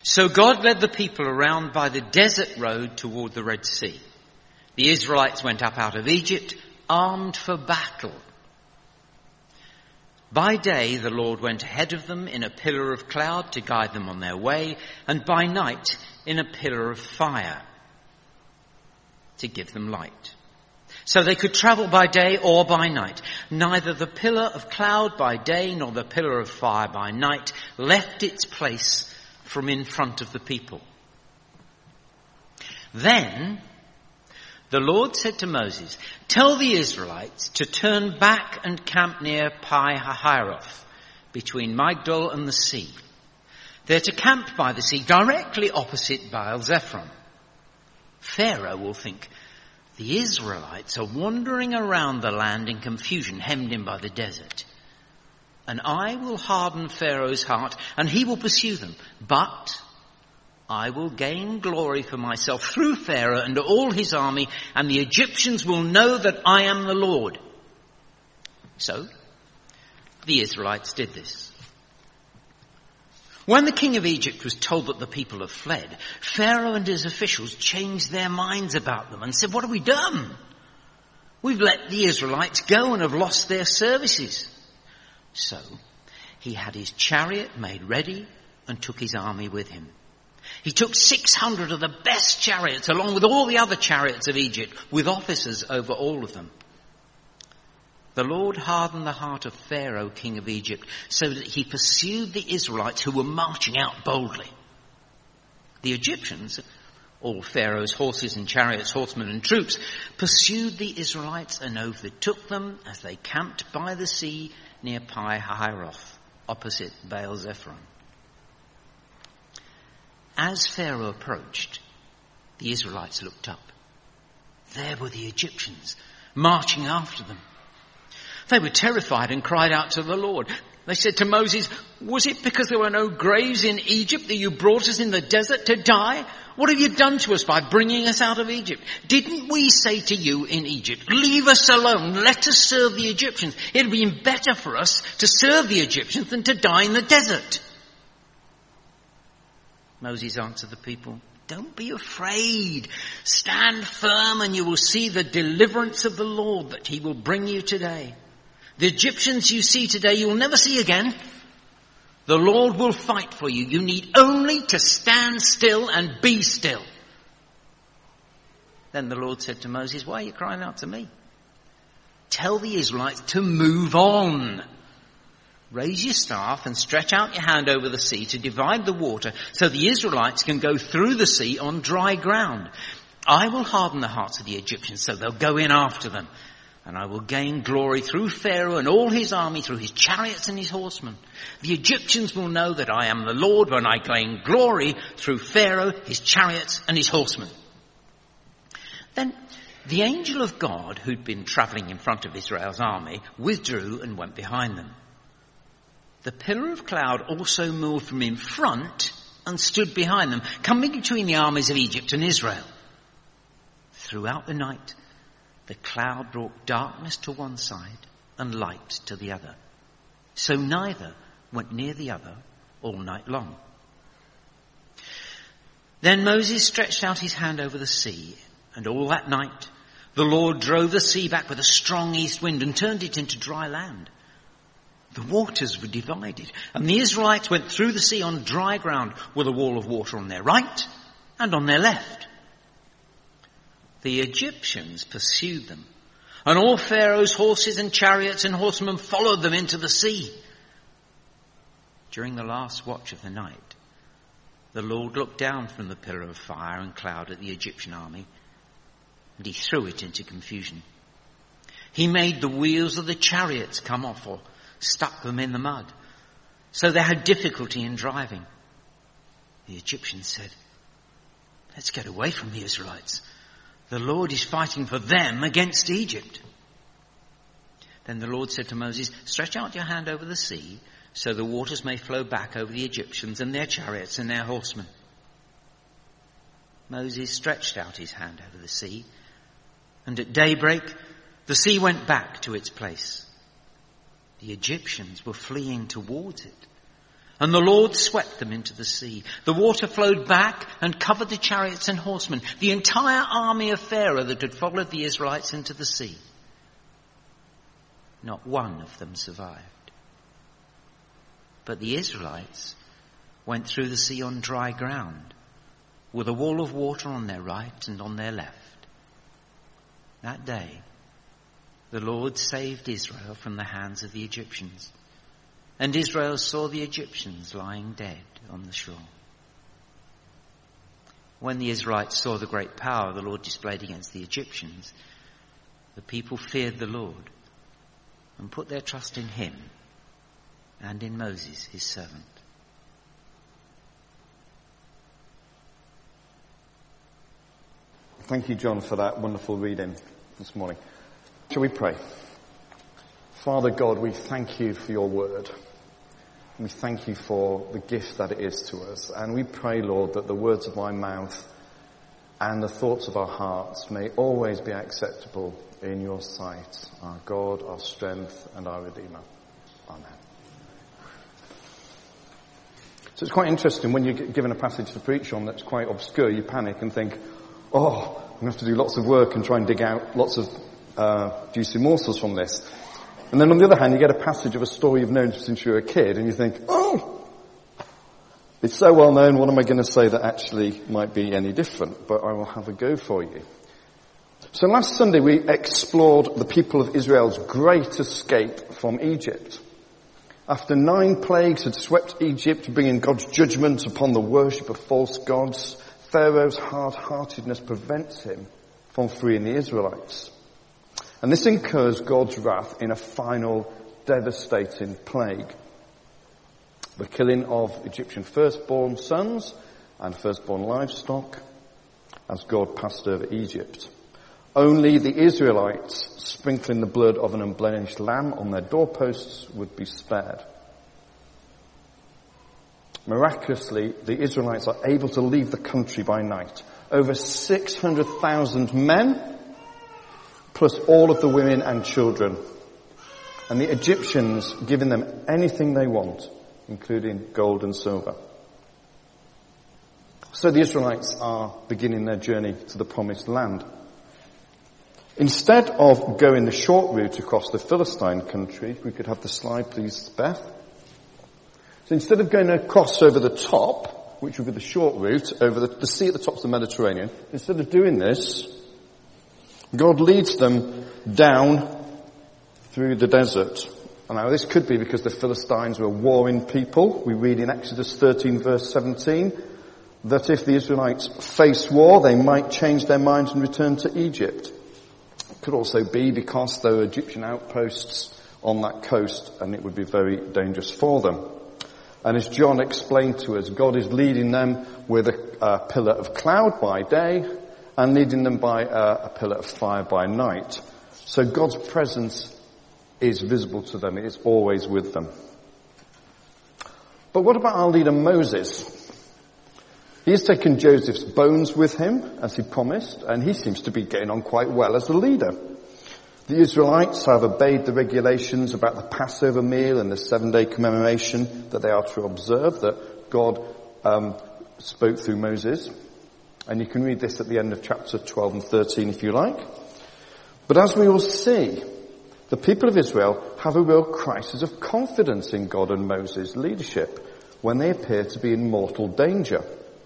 So God led the people around by the desert road toward the Red Sea. The Israelites went up out of Egypt, armed for battle. By day the Lord went ahead of them in a pillar of cloud to guide them on their way, and by night in a pillar of fire to give them light. So they could travel by day or by night. Neither the pillar of cloud by day nor the pillar of fire by night left its place from in front of the people. Then the Lord said to Moses, "Tell the Israelites to turn back and camp near Pi-hahiroth, between Migdol and the sea. They're to camp by the sea, directly opposite Baal-zephon. Pharaoh will think, the Israelites are wandering around the land in confusion, hemmed in by the desert. And I will harden Pharaoh's heart, and he will pursue them. But I will gain glory for myself through Pharaoh and all his army, and the Egyptians will know that I am the Lord." So the Israelites did this. When the king of Egypt was told that the people have fled, Pharaoh and his officials changed their minds about them and said, "What have we done? We've let the Israelites go and have lost their services." So he had his chariot made ready and took his army with him. He took 600 of the best chariots along with all the other chariots of Egypt, with officers over all of them. The Lord hardened the heart of Pharaoh, king of Egypt, so that he pursued the Israelites who were marching out boldly. The Egyptians, all Pharaoh's horses and chariots, horsemen and troops, pursued the Israelites and overtook them as they camped by the sea near Pi-hahiroth, opposite Baal-zephon. As Pharaoh approached, the Israelites looked up. There were the Egyptians marching after them. They were terrified and cried out to the Lord. They said to Moses, "Was it because there were no graves in Egypt that you brought us in the desert to die? What have you done to us by bringing us out of Egypt? Didn't we say to you in Egypt, 'Leave us alone, let us serve the Egyptians'? It would have been better for us to serve the Egyptians than to die in the desert." Moses answered the people, "Don't be afraid. Stand firm and you will see the deliverance of the Lord that he will bring you today. The Egyptians you see today you will never see again. The Lord will fight for you. You need only to stand still and be still." Then the Lord said to Moses, "Why are you crying out to me? Tell the Israelites to move on. Raise your staff and stretch out your hand over the sea to divide the water so the Israelites can go through the sea on dry ground. I will harden the hearts of the Egyptians so they'll go in after them. And I will gain glory through Pharaoh and all his army, through his chariots and his horsemen. The Egyptians will know that I am the Lord when I gain glory through Pharaoh, his chariots and his horsemen." Then the angel of God, who'd been travelling in front of Israel's army, withdrew and went behind them. The pillar of cloud also moved from in front and stood behind them, coming between the armies of Egypt and Israel. Throughout the night, the cloud brought darkness to one side and light to the other. So neither went near the other all night long. Then Moses stretched out his hand over the sea, and all that night the Lord drove the sea back with a strong east wind and turned it into dry land. The waters were divided, and the Israelites went through the sea on dry ground with a wall of water on their right and on their left. The Egyptians pursued them, and all Pharaoh's horses and chariots and horsemen followed them into the sea. During the last watch of the night, the Lord looked down from the pillar of fire and cloud at the Egyptian army, and he threw it into confusion. He made the wheels of the chariots come off or stuck them in the mud, so they had difficulty in driving. The Egyptians said, "Let's get away from the Israelites. The Lord is fighting for them against Egypt." Then the Lord said to Moses, "Stretch out your hand over the sea, so the waters may flow back over the Egyptians and their chariots and their horsemen." Moses stretched out his hand over the sea, and at daybreak the sea went back to its place. The Egyptians were fleeing towards it, And the Lord swept them into the sea. The water flowed back and covered the chariots and horsemen, the entire army of Pharaoh that had followed the Israelites into the sea. Not one of them survived. But the Israelites went through the sea on dry ground, with a wall of water on their right and on their left. That day, the Lord saved Israel from the hands of the Egyptians. And Israel saw the Egyptians lying dead on the shore. When the Israelites saw the great power the Lord displayed against the Egyptians, the people feared the Lord and put their trust in him and in Moses, his servant. Thank you, John, for that wonderful reading this morning. Shall we pray? Father God, we thank you for your word. We thank you for the gift that it is to us. And we pray, Lord, that the words of my mouth and the thoughts of our hearts may always be acceptable in your sight, our God, our strength, and our Redeemer. Amen. So it's quite interesting when you're given a passage to preach on that's quite obscure, you panic and think, oh, I'm going to have to do lots of work and try and dig out lots of juicy morsels from this. And then on the other hand, you get a passage of a story you've known since you were a kid, and you think, oh, it's so well known, what am I going to say that actually might be any different? But I will have a go for you. So last Sunday we explored the people of Israel's great escape from Egypt. After 9 plagues had swept Egypt, bringing God's judgment upon the worship of false gods, Pharaoh's hard-heartedness prevents him from freeing the Israelites. And this incurs God's wrath in a final devastating plague. The killing of Egyptian firstborn sons and firstborn livestock as God passed over Egypt. Only the Israelites, sprinkling the blood of an unblemished lamb on their doorposts, would be spared. Miraculously, the Israelites are able to leave the country by night. Over 600,000 men, plus all of the women and children. And the Egyptians giving them anything they want, including gold and silver. So the Israelites are beginning their journey to the promised land. Instead of going the short route across the Philistine country, we could have the slide please, Beth. So instead of going across over the top, which would be the short route, over the sea at the top of the Mediterranean, instead of doing this, God leads them down through the desert. And now this could be because the Philistines were warring people. We read in Exodus 13 verse 17 that if the Israelites face war, they might change their minds and return to Egypt. It could also be because there were Egyptian outposts on that coast and it would be very dangerous for them. And as John explained to us, God is leading them with a pillar of cloud by day and leading them by a pillar of fire by night. So God's presence is visible to them. It is always with them. But what about our leader Moses? He has taken Joseph's bones with him, as he promised, and he seems to be getting on quite well as the leader. The Israelites have obeyed the regulations about the Passover meal and the 7-day commemoration that they are to observe, that God spoke through Moses. And you can read this at the end of chapter 12 and 13 if you like. But as we will see, the people of Israel have a real crisis of confidence in God and Moses' leadership when they appear to be in mortal danger.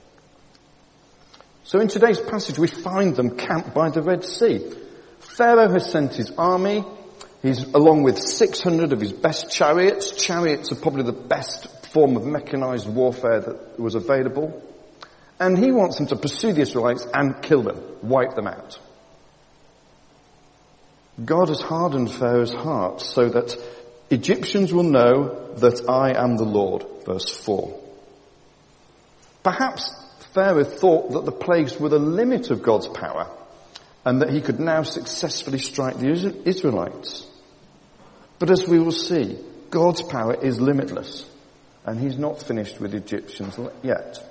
So in today's passage we find them camped by the Red Sea. Pharaoh has sent his army. He's along with 600 of his best chariots. Chariots are probably the best form of mechanized warfare that was available. And he wants them to pursue the Israelites and kill them, wipe them out. God has hardened Pharaoh's heart so that Egyptians will know that I am the Lord, verse 4. Perhaps Pharaoh thought that the plagues were the limit of God's power and that he could now successfully strike the Israelites. But as we will see, God's power is limitless and he's not finished with the Egyptians yet.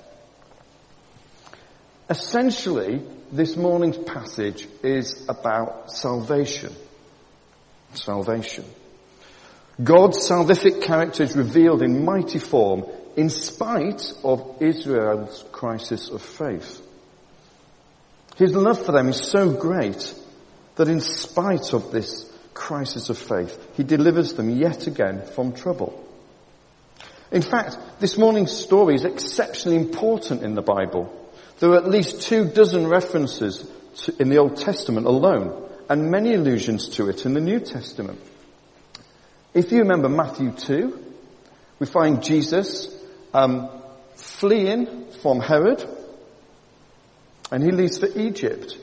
Essentially, this morning's passage is about salvation. Salvation. God's salvific character is revealed in mighty form in spite of Israel's crisis of faith. His love for them is so great that in spite of this crisis of faith, he delivers them yet again from trouble. In fact, this morning's story is exceptionally important in the Bible. There are at least 24 references in the Old Testament alone, and many allusions to it in the New Testament. If you remember Matthew 2, we find Jesus fleeing from Herod, and he leaves for Egypt.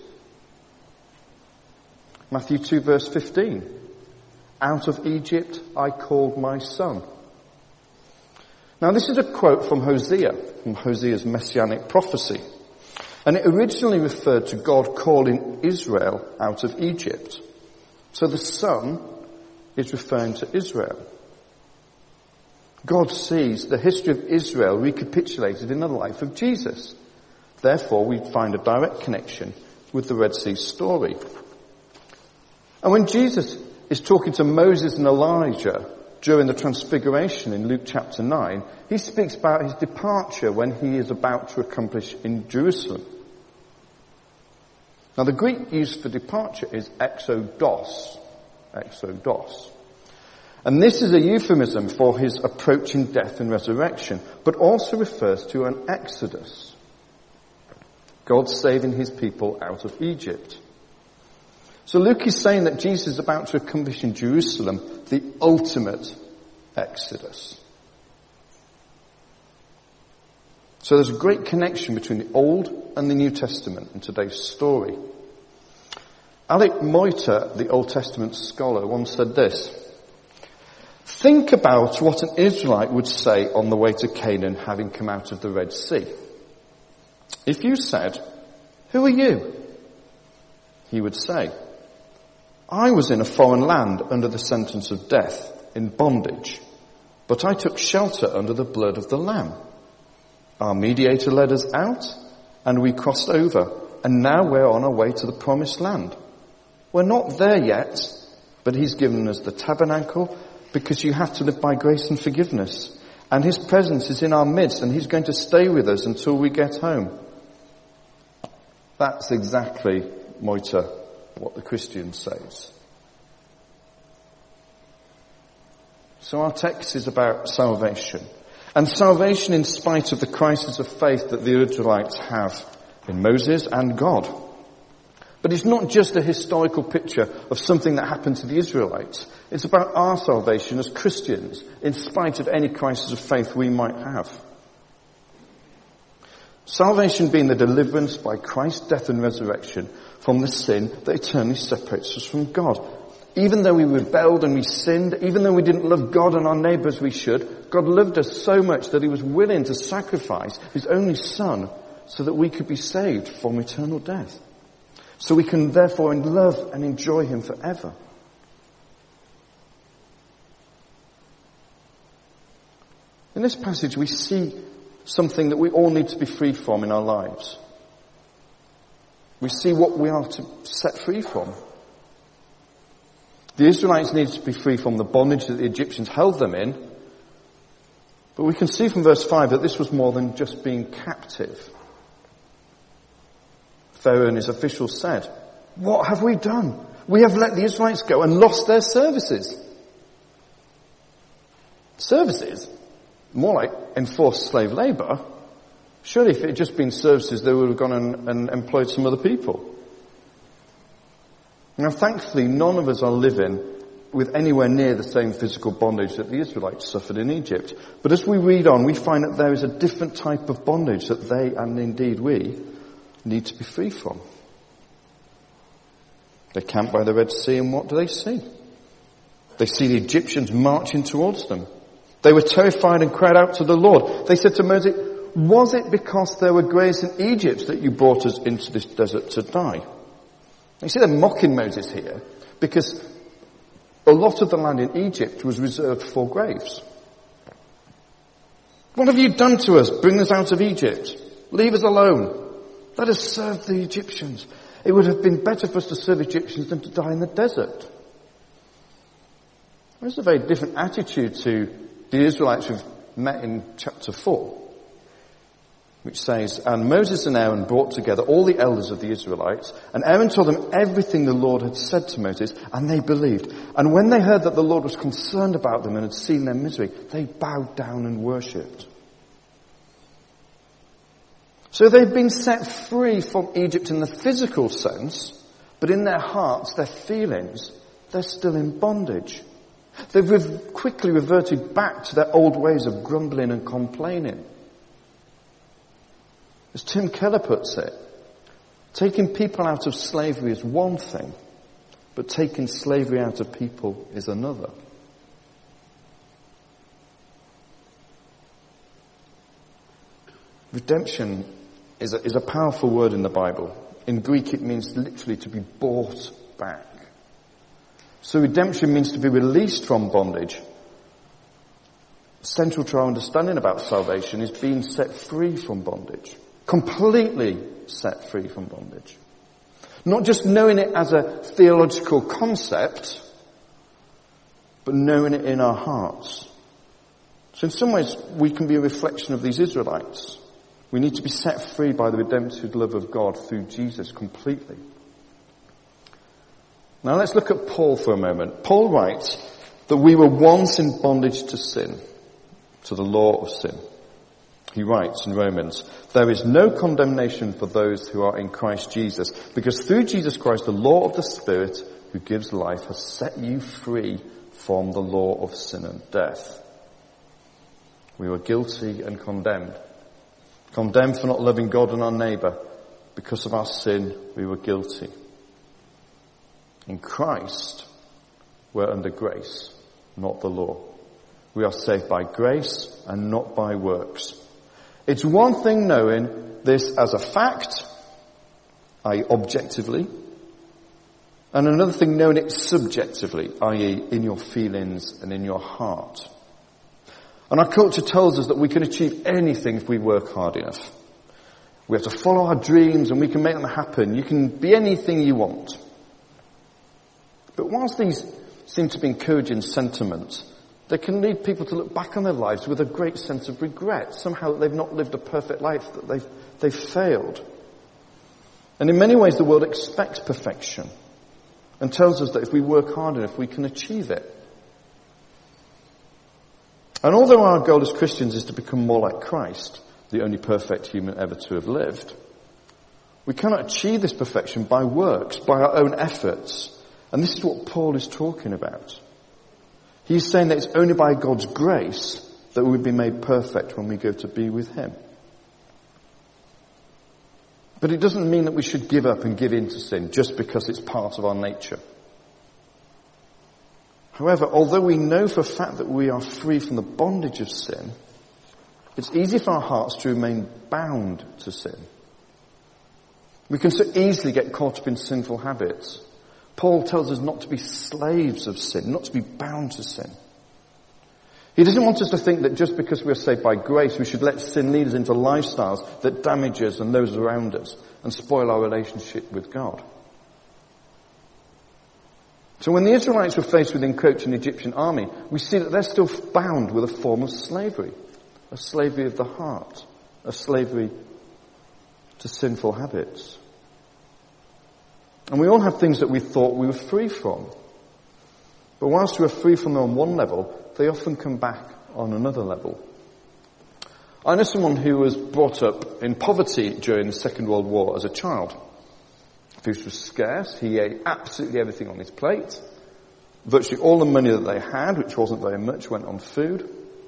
Matthew 2 verse 15. Out of Egypt I called my son. Now this is a quote from Hosea, from Hosea's messianic prophecy. And it originally referred to God calling Israel out of Egypt. So the son is referring to Israel. God sees the history of Israel recapitulated in the life of Jesus. Therefore, we find a direct connection with the Red Sea story. And when Jesus is talking to Moses and Elijah during the Transfiguration in Luke chapter 9, he speaks about his departure when he is about to accomplish in Jerusalem. Now the Greek use for departure is exodos. Exodos. And this is a euphemism for his approaching death and resurrection, but also refers to an exodus. God saving his people out of Egypt. So Luke is saying that Jesus is about to accomplish in Jerusalem the ultimate exodus. So there's a great connection between the Old and the New Testament in today's story. Alec Moiter, the Old Testament scholar, once said this: think about what an Israelite would say on the way to Canaan having come out of the Red Sea. If you said, "Who are you?" he would say, "I was in a foreign land under the sentence of death, in bondage, but I took shelter under the blood of the Lamb. Our mediator led us out, and we crossed over, and now we're on our way to the promised land. We're not there yet, but he's given us the tabernacle, because you have to live by grace and forgiveness. And his presence is in our midst, and he's going to stay with us until we get home." That's exactly, Moiter, what the Christian says. So our text is about salvation. And salvation in spite of the crisis of faith that the Israelites have in Moses and God. But it's not just a historical picture of something that happened to the Israelites. It's about our salvation as Christians, in spite of any crisis of faith we might have. Salvation being the deliverance by Christ's death and resurrection from the sin that eternally separates us from God. Even though we rebelled and we sinned, even though we didn't love God and our neighbour as we should, God loved us so much that he was willing to sacrifice his only son so that we could be saved from eternal death. So we can therefore love and enjoy him forever. In this passage we see something that we all need to be free from in our lives. We see what we are to set free from. The Israelites needed to be free from the bondage that the Egyptians held them in. But we can see from verse 5 that this was more than just being captive. Pharaoh and his officials said, "What have we done? We have let the Israelites go and lost their services." Services? More like enforced slave labour. Surely if it had just been services, they would have gone and employed some other people. Now thankfully, none of us are living with anywhere near the same physical bondage that the Israelites suffered in Egypt. But as we read on, we find that there is a different type of bondage that they, and indeed we, need to be free from. They camp by the Red Sea, and what do they see? They see the Egyptians marching towards them. They were terrified and cried out to the Lord. They said to Moses, "Was it because there were graves in Egypt that you brought us into this desert to die?" You see, they're mocking Moses here because a lot of the land in Egypt was reserved for graves. "What have you done to us? Bring us out of Egypt. Leave us alone. Let us serve the Egyptians. It would have been better for us to serve Egyptians than to die in the desert." There's a very different attitude to the Israelites we've met in chapter 4, which says, "And Moses and Aaron brought together all the elders of the Israelites, and Aaron told them everything the Lord had said to Moses, and they believed. And when they heard that the Lord was concerned about them and had seen their misery, they bowed down and worshipped." So they've been set free from Egypt in the physical sense, but in their hearts, their feelings, they're still in bondage. They've quickly reverted back to their old ways of grumbling and complaining. As Tim Keller puts it, taking people out of slavery is one thing, but taking slavery out of people is another. Redemption is a powerful word in the Bible. In Greek it means literally to be bought back. So redemption means to be released from bondage. Central to our understanding about salvation is being set free from bondage. Completely set free from bondage. Not just knowing it as a theological concept, but knowing it in our hearts. So in some ways we can be a reflection of these Israelites. We need to be set free by the redemptive love of God through Jesus completely. Now let's look at Paul for a moment. Paul writes that we were once in bondage to sin, to the law of sin. He writes in Romans, "There is no condemnation for those who are in Christ Jesus, because through Jesus Christ the law of the Spirit who gives life has set you free from the law of sin and death." We were guilty and condemned. Condemned for not loving God and our neighbour. Because of our sin, we were guilty. In Christ, we're under grace, not the law. We are saved by grace and not by works. It's one thing knowing this as a fact, i.e. objectively, and another thing knowing it subjectively, i.e. in your feelings and in your heart. And our culture tells us that we can achieve anything if we work hard enough. We have to follow our dreams and we can make them happen. You can be anything you want. But whilst these seem to be encouraging sentiments, they can lead people to look back on their lives with a great sense of regret. Somehow they've not lived a perfect life, that they've failed. And in many ways the world expects perfection and tells us that if we work hard enough we can achieve it. And although our goal as Christians is to become more like Christ, the only perfect human ever to have lived, we cannot achieve this perfection by works, by our own efforts. And this is what Paul is talking about. He's saying that it's only by God's grace that we'll be made perfect when we go to be with Him. But it doesn't mean that we should give up and give in to sin just because it's part of our nature. However, although we know for a fact that we are free from the bondage of sin, it's easy for our hearts to remain bound to sin. We can so easily get caught up in sinful habits. Paul tells us not to be slaves of sin, not to be bound to sin. He doesn't want us to think that just because we're saved by grace, we should let sin lead us into lifestyles that damage us and those around us and spoil our relationship with God. So when the Israelites were faced with the encroaching Egyptian army, we see that they're still bound with a form of slavery. A slavery of the heart. A slavery to sinful habits. And we all have things that we thought we were free from. But whilst we are free from them on one level, they often come back on another level. I know someone who was brought up in poverty during the Second World War as a child. Food was scarce. He ate absolutely everything on his plate. Virtually all the money that they had, which wasn't very much, went on food.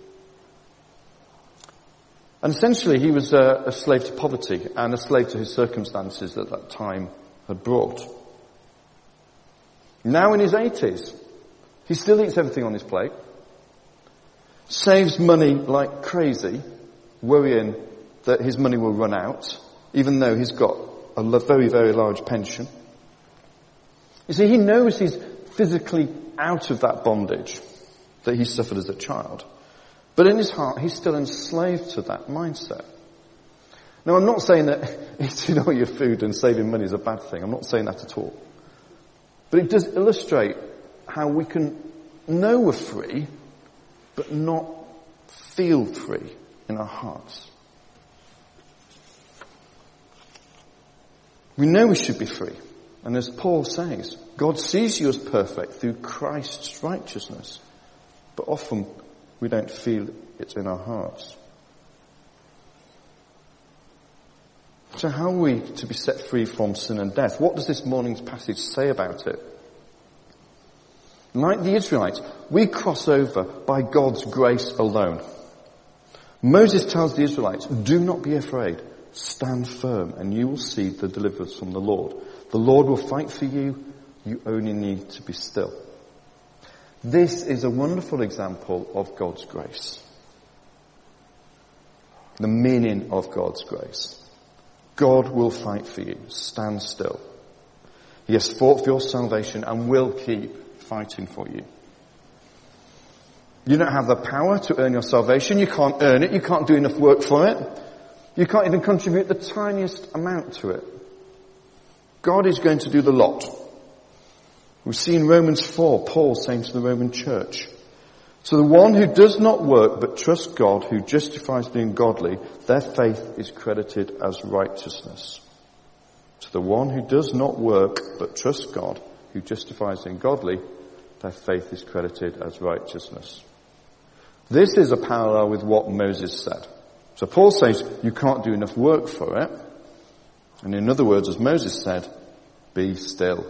And essentially he was a slave to poverty and a slave to his circumstances that that time had brought. Now in his 80s, he still eats everything on his plate, saves money like crazy, worrying that his money will run out, even though he's got a very, very large pension. You see, he knows he's physically out of that bondage that he suffered as a child. But in his heart, he's still enslaved to that mindset. Now, I'm not saying that eating all your food and saving money is a bad thing. I'm not saying that at all. But it does illustrate how we can know we're free, but not feel free in our hearts. We know we should be free. And as Paul says, God sees you as perfect through Christ's righteousness. But often we don't feel it in our hearts. So how are we to be set free from sin and death? What does this morning's passage say about it? Like the Israelites, we cross over by God's grace alone. Moses tells the Israelites, do not be afraid. Stand firm and you will see the deliverance from the Lord. The Lord will fight for you. You only need to be still. This is a wonderful example of God's grace. The meaning of God's grace. God will fight for you. Stand still. He has fought for your salvation and will keep fighting for you. You don't have the power to earn your salvation. You can't earn it. You can't do enough work for it. You can't even contribute the tiniest amount to it. God is going to do the lot. We see in Romans 4, Paul saying to the Roman church, so the one who does not work but trusts God, who justifies the ungodly, their faith is credited as righteousness. To the one who does not work but trusts God, who justifies the ungodly, their faith is credited as righteousness. This is a parallel with what Moses said. So Paul says, you can't do enough work for it. And in other words, as Moses said, be still.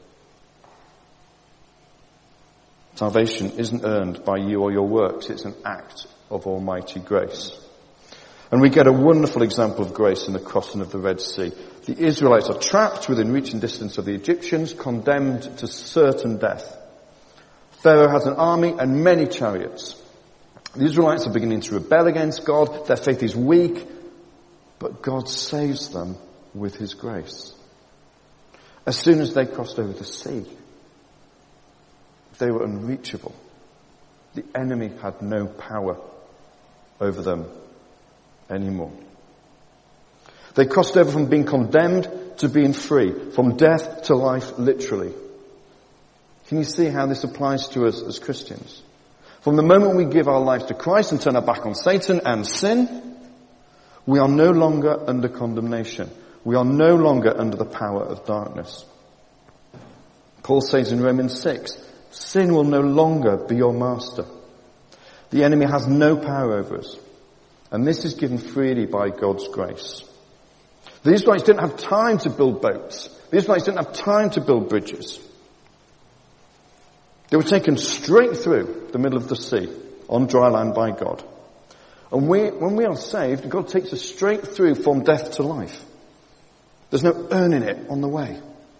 Salvation isn't earned by you or your works. It's an act of almighty grace. And we get a wonderful example of grace in the crossing of the Red Sea. The Israelites are trapped within reaching distance of the Egyptians, condemned to certain death. Pharaoh has an army and many chariots. The Israelites are beginning to rebel against God. Their faith is weak, but God saves them with his grace. As soon as they crossed over the sea, they were unreachable. The enemy had no power over them anymore. They crossed over from being condemned to being free, from death to life, literally. Can you see how this applies to us as Christians? From the moment we give our lives to Christ and turn our back on Satan and sin, we are no longer under condemnation. We are no longer under the power of darkness. Paul says in Romans 6, sin will no longer be your master. The enemy has no power over us. And this is given freely by God's grace. The Israelites didn't have time to build boats. The Israelites didn't have time to build bridges. They were taken straight through the middle of the sea on dry land by God. And when we are saved, God takes us straight through from death to life. There's no earning it on the way.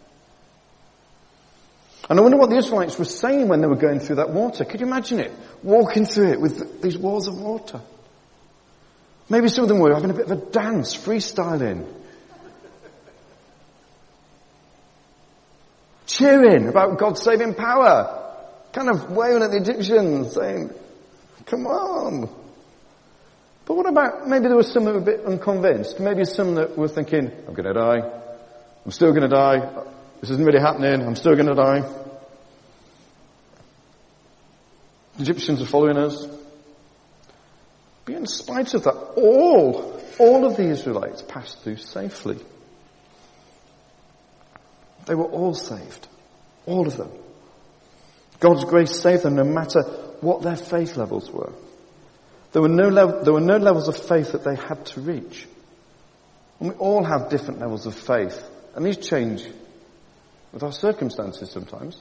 And I wonder what the Israelites were saying when they were going through that water. Could you imagine it? Walking through it with these walls of water. Maybe some of them were having a bit of a dance, freestyling. Cheering about God's saving power. Kind of waving at the Egyptians, saying, come on. But what about, maybe there were some that were a bit unconvinced. Maybe some that were thinking, I'm going to die. I'm still going to die. This isn't really happening. I'm still going to die. The Egyptians are following us. But in spite of that, all of the Israelites passed through safely. They were all saved. All of them. God's grace saved them no matter what their faith levels were. There were no levels of faith that they had to reach. And we all have different levels of faith. And these change with our circumstances sometimes.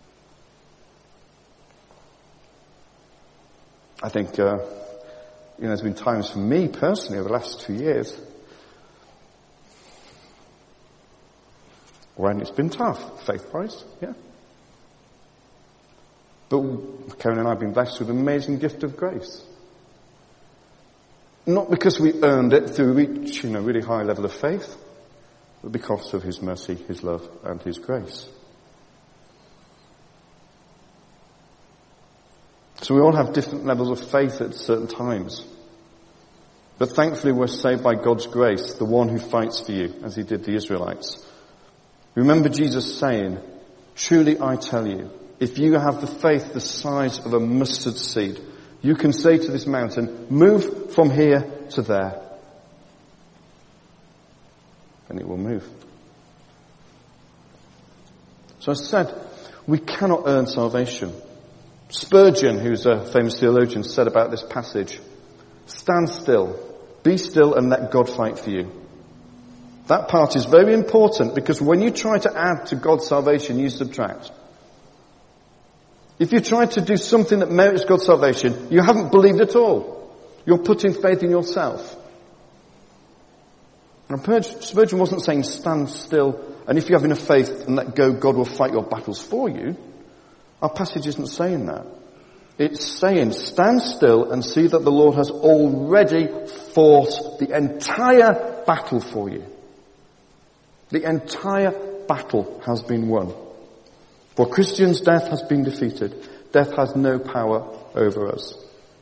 I think, there's been times for me personally over the last 2 years when it's been tough, faith-wise, yeah. But Karen and I have been blessed with an amazing gift of grace. Not because we earned it through reaching a really high level of faith, but because of his mercy, his love, and his grace. So we all have different levels of faith at certain times. But thankfully we're saved by God's grace, the one who fights for you, as he did the Israelites. Remember Jesus saying, truly I tell you, if you have the faith the size of a mustard seed, you can say to this mountain, move from here to there. And it will move. So I said, we cannot earn salvation. Spurgeon, who's a famous theologian, said about this passage, stand still, be still and let God fight for you. That part is very important because when you try to add to God's salvation, you subtract. If you try to do something that merits God's salvation, you haven't believed at all. You're putting faith in yourself. And Spurgeon wasn't saying stand still and if you have enough faith and let go, God will fight your battles for you. Our passage isn't saying that. It's saying stand still and see that the Lord has already fought the entire battle for you. The entire battle has been won. For Christians, death has been defeated. Death has no power over us.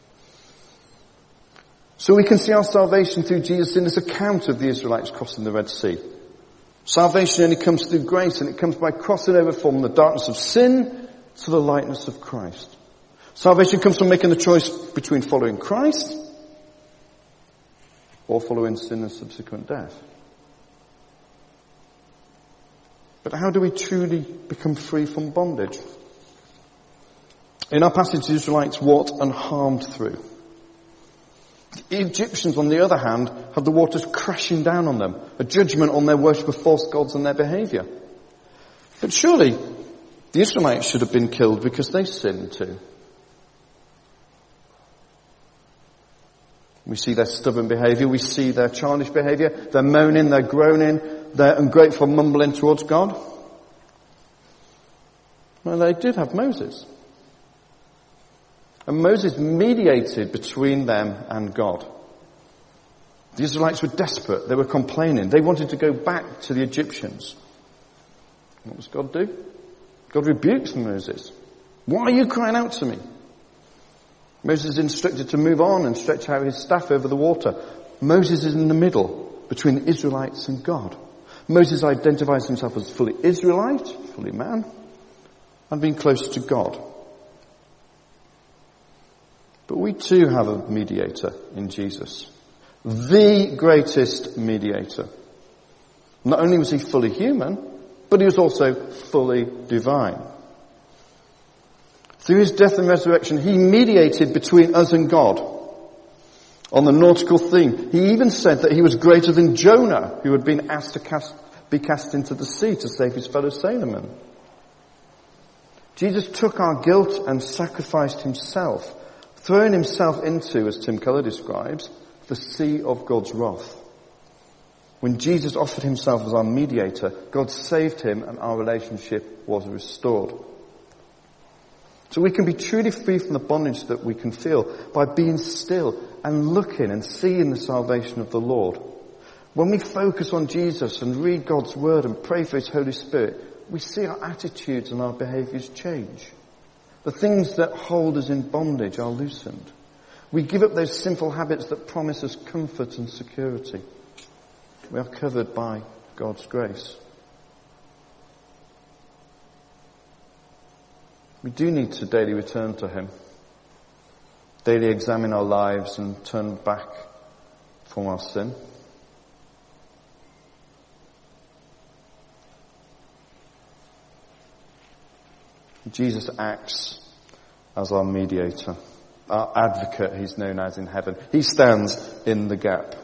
So we can see our salvation through Jesus in this account of the Israelites crossing the Red Sea. Salvation only comes through grace, and it comes by crossing over from the darkness of sin to the lightness of Christ. Salvation comes from making the choice between following Christ or following sin and subsequent death. But how do we truly become free from bondage? In our passage, the Israelites walked unharmed through. The Egyptians, on the other hand, had the waters crashing down on them, a judgment on their worship of false gods and their behaviour. But surely, the Israelites should have been killed because they sinned too. We see their stubborn behaviour, we see their childish behaviour, their moaning, their groaning, their ungrateful mumbling towards God. Well, they did have Moses. And Moses mediated between them and God. The Israelites were desperate. They were complaining. They wanted to go back to the Egyptians. What does God do? God rebukes Moses. Why are you crying out to me? Moses is instructed to move on and stretch out his staff over the water. Moses is in the middle between the Israelites and God. Moses identifies himself as fully Israelite, fully man, and being close to God. But we too have a mediator in Jesus. The greatest mediator. Not only was he fully human, but he was also fully divine. Through his death and resurrection, he mediated between us and God. On the nautical theme, he even said that he was greater than Jonah, who had been asked to be cast into the sea to save his fellow sailormen. Jesus took our guilt and sacrificed himself, throwing himself into, as Tim Keller describes, the sea of God's wrath. When Jesus offered himself as our mediator, God saved him and our relationship was restored. So we can be truly free from the bondage that we can feel by being still and looking and seeing the salvation of the Lord. When we focus on Jesus and read God's word and pray for his Holy Spirit, we see our attitudes and our behaviours change. The things that hold us in bondage are loosened. We give up those sinful habits that promise us comfort and security. We are covered by God's grace. We do need to daily return to him. Daily examine our lives and turn back from our sin. Jesus acts as our mediator, our advocate, he's known as in heaven. He stands in the gap.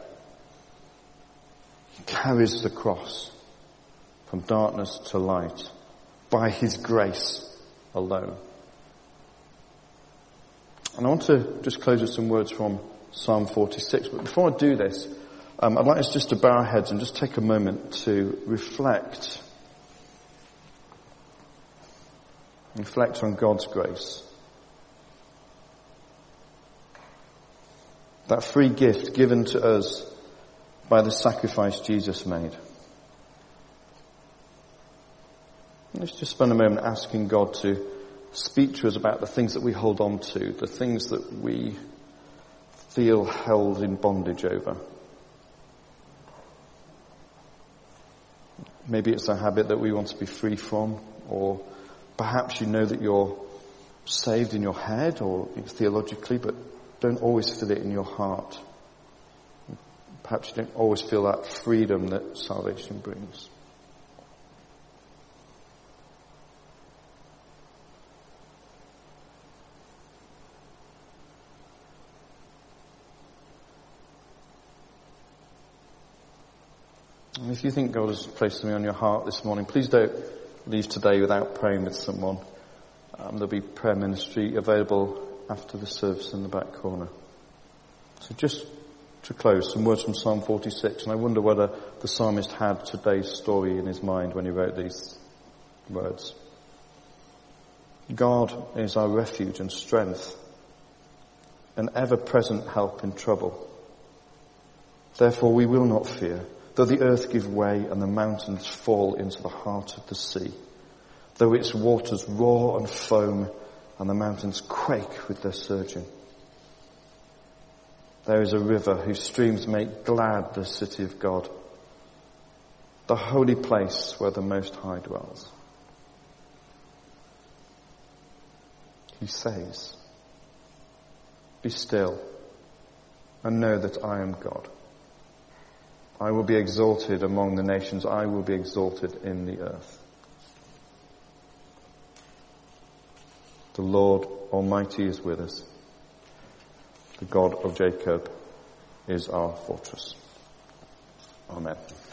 He carries the cross from darkness to light by his grace alone. And I want to just close with some words from Psalm 46. But before I do this, I'd like us just to bow our heads and just take a moment to reflect on God's grace. That free gift given to us by the sacrifice Jesus made. Let's just spend a moment asking God to speak to us about the things that we hold on to, the things that we feel held in bondage over. Maybe it's a habit that we want to be free from, or Perhaps you know that you're saved in your head or theologically, but don't always feel it in your heart. Perhaps you don't always feel that freedom that salvation brings. And if you think God has placed something on your heart this morning, please don't leave today without praying with someone. There'll be prayer ministry available after the service in the back corner. So just to close, some words from Psalm 46, and I wonder whether the psalmist had today's story in his mind when he wrote these words. God is our refuge and strength, an ever-present help in trouble. Therefore we will not fear, though the earth give way and the mountains fall into the heart of the sea, though its waters roar and foam and the mountains quake with their surging. There is a river whose streams make glad the city of God, the holy place where the Most High dwells. He says, "Be still and know that I am God. I will be exalted among the nations. I will be exalted in the earth. The Lord Almighty is with us. The God of Jacob is our fortress." Amen.